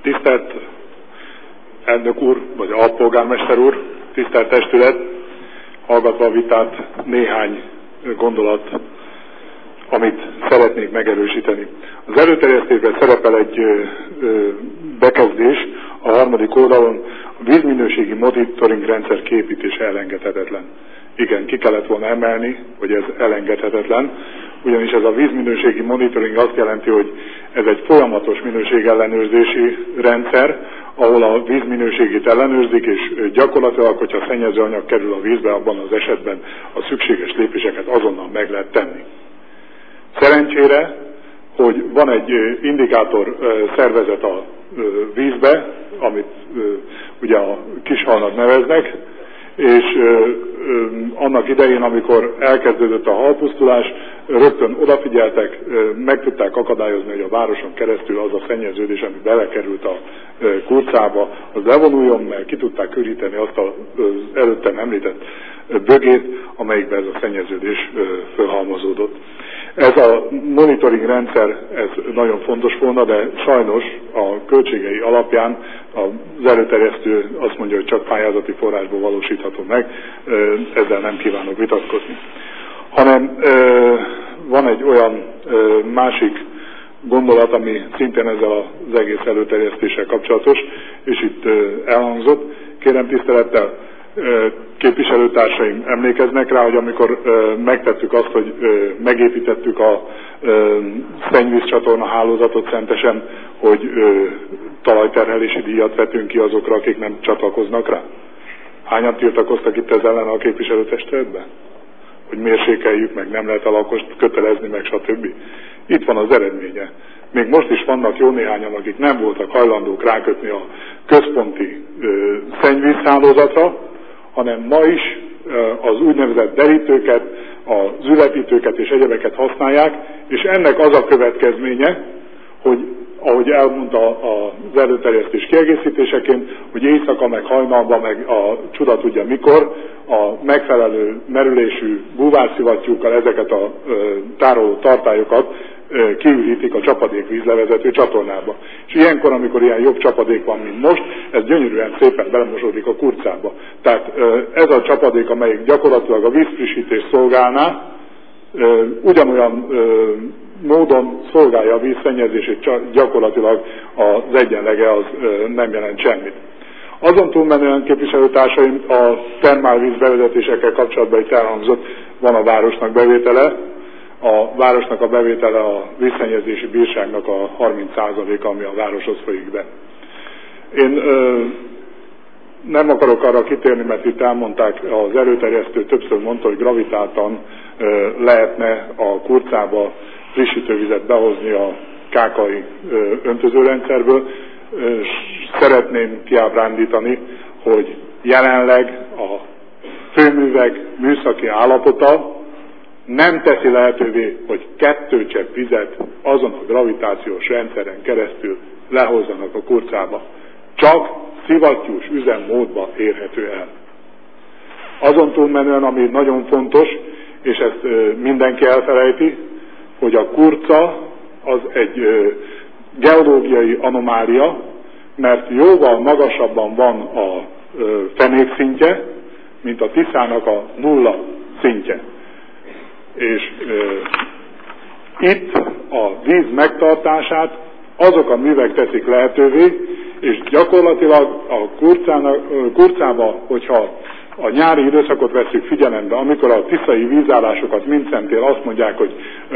Tisztelt elnök úr, vagy alpolgármester úr, tisztelt testület, hallgatva a vitát néhány gondolat, amit szeretnék megerősíteni. Az előterjesztésben szerepel egy bekezdés a 3. oldalon, a vízminőségi monitoring rendszer kiépítése elengedhetetlen. Igen, ki kellett volna emelni, hogy ez elengedhetetlen, ugyanis ez a vízminőségi monitoring azt jelenti, hogy ez egy folyamatos minőségellenőrzési rendszer, ahol a vízminőségét ellenőrzik, és gyakorlatilag, hogyha szennyező anyag kerül a vízbe, abban az esetben a szükséges lépéseket azonnal meg lehet tenni. Szerencsére, hogy van egy indikátor szervezet a vízbe, amit ugye a kishalnak neveznek, és annak idején, amikor elkezdődött a halpusztulás, rögtön odafigyeltek, meg tudták akadályozni, hogy a városon keresztül az a szennyeződés, ami belekerült a kurcába, az levonuljon, mert ki tudták köríteni azt az előttem említett bögét, amelyikben ez a szennyeződés fölhalmozódott. Ez a monitoring rendszer, ez nagyon fontos volna, de sajnos a költségei alapján az előterjesztő azt mondja, hogy csak pályázati forrásból valósítható meg, ezzel nem kívánok vitatkozni. Hanem van egy olyan másik gondolat, ami szintén ezzel az egész előterjesztéssel kapcsolatos, és itt elhangzott. Kérem tisztelettel, képviselőtársaim emlékeznek rá, hogy amikor megtettük azt, hogy megépítettük a szennyvízcsatorna hálózatot szentesen, hogy talajterhelési díjat vetünk ki azokra, akik nem csatlakoznak rá? Hányan tiltakoztak itt ez ellen a képviselőtestületben? Hogy mérsékeljük meg, nem lehet a lakost kötelezni meg, stb. Itt van az eredménye. Még most is vannak jó néhányan, akik nem voltak hajlandók rákötni a központi szennyvízhálózatra, hanem ma is az úgynevezett derítőket, az ülepítőket és egyebeket használják, és ennek az a következménye, hogy ahogy elmondta az előterjesztés kiegészítéseként, hogy éjszaka, meg hajnalban, meg a csuda tudja mikor, a megfelelő merülésű búvárszivattyúkkal ezeket a tároló tartályokat kiürítik a csapadékvízlevezető csatornába. És ilyenkor, amikor ilyen jobb csapadék van, mint most, ez gyönyörűen szépen belemosódik a kurcába. Tehát ez a csapadék, amelyik gyakorlatilag a vízfrissítést szolgálná, ugyanolyan módon szolgálja a vízszennyezését, gyakorlatilag az egyenlege az nem jelent semmit. Azon túlmenően, képviselőtársaim, a termálvíz bevezetésekkel kapcsolatban itt elhangzott, van a városnak bevétele. A városnak a bevétele a vízszennyezési bírságnak a 30%-a, ami a városhoz folyik be. Én nem akarok arra kitérni, mert itt elmondták, az előterjesztő többször mondta, hogy gravitáltan lehetne a kurcába frissítővizet behozni a kákai öntözőrendszerből. Szeretném kiábrándítani, hogy jelenleg a főművek műszaki állapota nem teszi lehetővé, hogy 2 csepp vizet azon a gravitációs rendszeren keresztül lehozzanak a kurcába. Csak szivattyús üzemmódba érhető el. Azon túlmenően, ami nagyon fontos, és ezt mindenki elfelejti, hogy a kurca az egy geológiai anomália, mert jóval magasabban van a fenékszintje, mint a Tiszának a 0 szintje. És itt a víz megtartását azok a művek teszik lehetővé, és gyakorlatilag a kurcába, hogyha a nyári időszakot vesszük figyelembe, amikor a tiszai vízállásokat Mindszentél azt mondják, hogy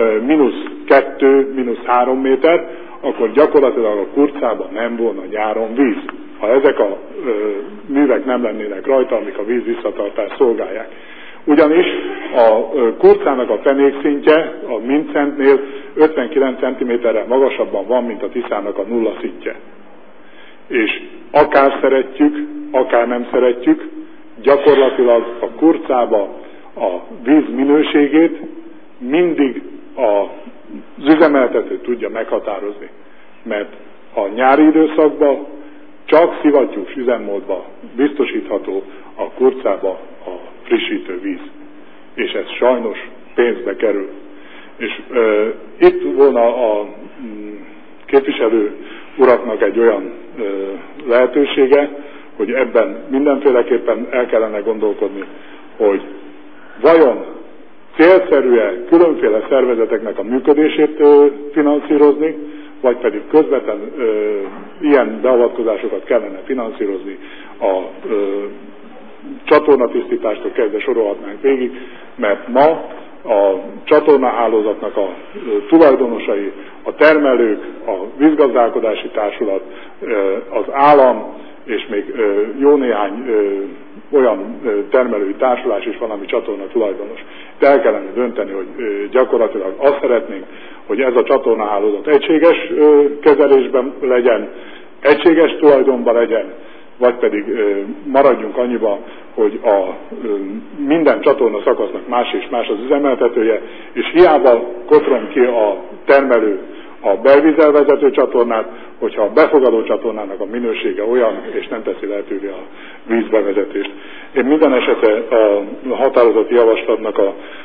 -2, -3 méter, akkor gyakorlatilag a kurcában nem volna nyáron víz, ha ezek a művek nem lennének rajta, amik a víz visszatartást szolgálják. Ugyanis a kurcának a fenékszintje a Mindszentnél 59 cm-rel magasabban van, mint a Tiszának a 0 szintje. És akár szeretjük, akár nem szeretjük, gyakorlatilag a kurcába a víz minőségét mindig az üzemeltető tudja meghatározni. Mert a nyári időszakban csak szivattyús üzemmódban biztosítható a kurcába a frissítő víz. És ez sajnos pénzbe kerül. És itt volna a képviselő uraknak egy olyan lehetősége, hogy ebben mindenféleképpen el kellene gondolkodni, hogy vajon célszerű-e különféle szervezeteknek a működését finanszírozni, vagy pedig közvetlen ilyen beavatkozásokat kellene finanszírozni a csatornatisztítástól kezdve sorolhatnánk végig, mert ma a csatornahálózatnak a tulajdonosai, a termelők, a vízgazdálkodási társulat, az állam, és még jó néhány olyan termelői társulás is van, ami csatorna tulajdonos. De el kellene dönteni, hogy gyakorlatilag azt szeretnénk, hogy ez a csatornahálózat egységes kezelésben legyen, egységes tulajdonban legyen, vagy pedig maradjunk annyiba, hogy minden csatorna szakasznak más és más az üzemeltetője, és hiába kotrom ki a termelő a belvízzel vezető csatornát, hogyha a befogadó csatornának a minősége olyan, és nem teszi lehetővé a vízbevezetést. Én minden esetre a határozati javaslatnak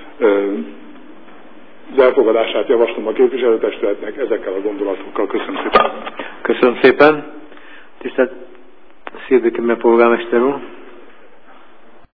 az elfogadását javaslom a képviselőtestületnek ezekkel a gondolatokkal. Köszönöm szépen. Köszönöm szépen. Tisztelt Szédőke polgármester úr.